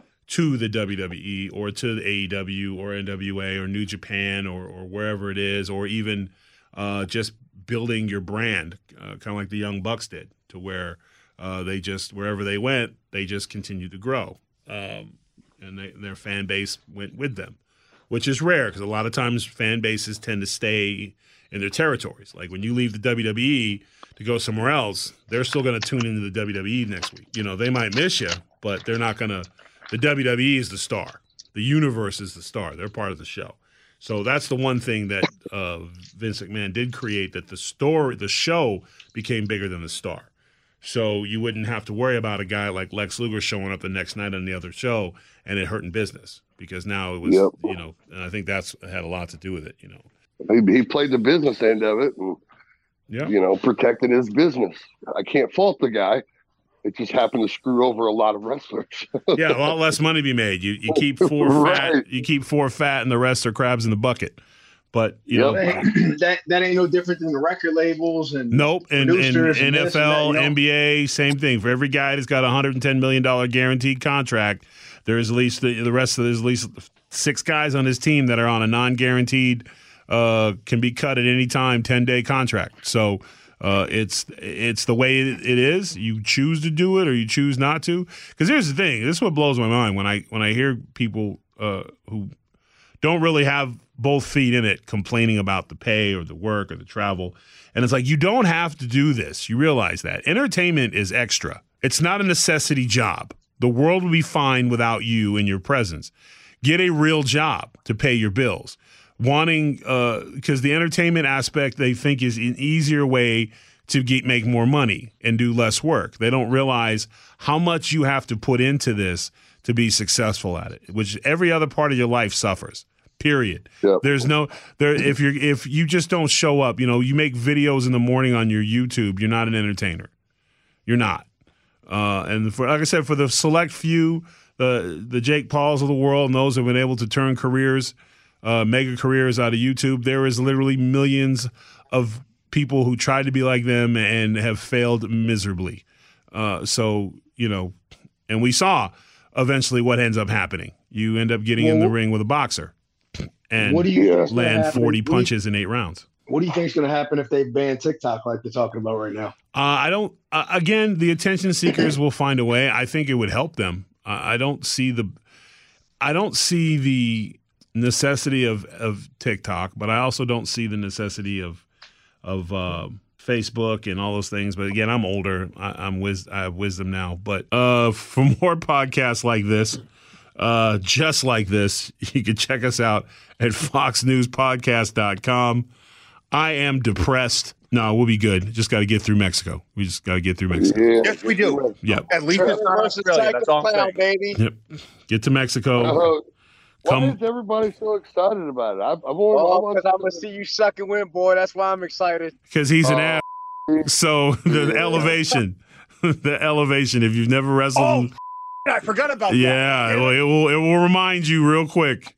Speaker 2: to the W W E or to the A E W or N W A or New Japan or or wherever it is, or even uh, just building your brand, uh, kind of like the Young Bucks did, to where uh, they just wherever they went, they just continued to grow, um, and they, their fan base went with them, which is rare because a lot of times fan bases tend to stay in their territories. Like when you leave the W W E to go somewhere else, they're still going to tune into the W W E next week. You know, they might miss you, but they're not going to. The W W E is the star. The universe is the star. They're part of the show. So that's the one thing that uh, Vince McMahon did create, that the story, the show became bigger than the star. So you wouldn't have to worry about a guy like Lex Luger showing up the next night on the other show and it hurting business, because now it was, yep. you know, and I think that's had a lot to do with it, you know.
Speaker 4: He, he played the business end of it and, yep. you know, protected his business. I can't fault the guy. It just happened to screw over a lot of wrestlers.
Speaker 2: Yeah, a lot less money to be made. You you keep four right. fat, you keep four fat, and the rest are crabs in the bucket. But you yep.
Speaker 3: know that that ain't no different than the record labels and
Speaker 2: nope. And, and, and N F L, and that, you know? N B A, same thing. For every guy that's got a one hundred ten million dollars guaranteed contract, there is at least the, the rest of there's at least six guys on his team that are on a non-guaranteed, uh, can be cut at any time, ten day contract. So. Uh, it's it's the way it is. You choose to do it or you choose not to. Because here's the thing. This is what blows my mind when I when I hear people uh, who don't really have both feet in it complaining about the pay or the work or the travel. And it's like, you don't have to do this. You realize that. Entertainment is extra. It's not a necessity job. The world would be fine without you and your presence. Get a real job to pay your bills. Wanting, because uh, the entertainment aspect they think is an easier way to get make more money and do less work. They don't realize how much you have to put into this to be successful at it, which every other part of your life suffers. Period. Yep. There's no there if you're if you just don't show up. You know, you make videos in the morning on your YouTube. You're not an entertainer. You're not. Uh, and for like I said, for the select few, the the Jake Pauls of the world and those who have been able to turn careers. Uh, mega careers out of YouTube. There is literally millions of people who tried to be like them and have failed miserably. Uh, so, you know, and we saw eventually what ends up happening. You end up getting well, in the ring with a boxer and what do you land forty punches in eight rounds.
Speaker 3: What do you think is going to happen if they ban TikTok like they're talking about right now?
Speaker 2: Uh, I don't, uh, again, the attention seekers will find a way. I think it would help them. Uh, I don't see the, I don't see the, necessity of, of TikTok, but I also don't see the necessity of of uh, Facebook and all those things. But again, I'm older. I, I'm wis- I have wisdom now. But uh, for more podcasts like this, uh, just like this, you can check us out at fox news podcast dot com. I am depressed. No, we'll be good. Just got to get through Mexico. We just got to get through Mexico.
Speaker 4: Yeah.
Speaker 6: Yes, we do.
Speaker 2: Yep.
Speaker 6: At least it's not Australia. That's all I'm saying.
Speaker 3: Baby.
Speaker 2: Yep. Get to Mexico.
Speaker 4: Uh-huh.
Speaker 2: Come.
Speaker 4: Why is everybody so excited about it? I've, I've only,
Speaker 8: oh, because I'm going to see you suck and win, boy. That's why I'm excited.
Speaker 2: Because he's an uh, ass. So the yeah. elevation, the elevation, if you've never wrestled.
Speaker 6: Oh, I forgot about
Speaker 2: yeah, that. Yeah, it will, it will remind you real quick.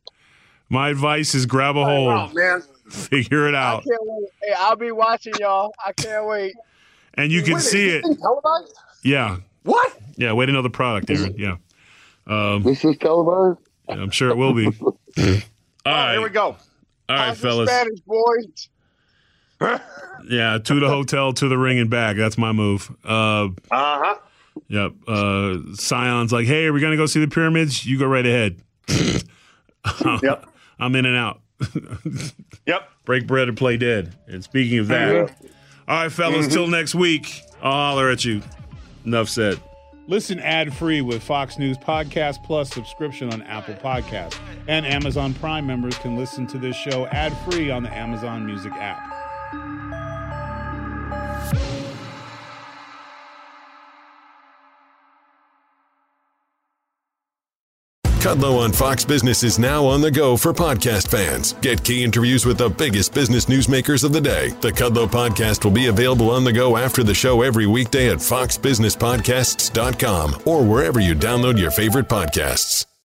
Speaker 2: My advice is grab a hold.
Speaker 6: Oh, man.
Speaker 2: Figure it out.
Speaker 8: I can't wait. Hey, I'll be watching y'all. I can't wait.
Speaker 2: And you can
Speaker 6: Wait,
Speaker 2: see it.
Speaker 6: Televised?
Speaker 2: Yeah.
Speaker 6: What?
Speaker 2: Yeah, wait another product, Aaron. Yeah. Um,
Speaker 4: This is televised?
Speaker 2: I'm sure it will be. All
Speaker 6: Oh,
Speaker 2: right.
Speaker 6: here we go.
Speaker 2: All right,
Speaker 8: How's the
Speaker 2: fellas.
Speaker 8: Spanish, boys?
Speaker 2: Yeah, to the hotel, to the ring and back. That's my move. Uh,
Speaker 6: Uh-huh.
Speaker 2: yep. Uh, Scion's like, hey, are we going to go see the pyramids? You go right ahead.
Speaker 6: Yep.
Speaker 2: I'm in and out.
Speaker 6: Yep.
Speaker 2: Break bread and play dead. And speaking of that,
Speaker 6: Mm-hmm.
Speaker 2: all right, fellas, till next week, I'll holler at you. Enough said.
Speaker 9: Listen ad-free with Fox News Podcast Plus subscription on Apple Podcasts. And Amazon Prime members can listen to this show ad-free on the Amazon Music app.
Speaker 10: Kudlow on Fox Business is now on the go for podcast fans. Get key interviews with the biggest business newsmakers of the day. The Kudlow podcast will be available on the go after the show every weekday at fox business podcasts dot com or wherever you download your favorite podcasts.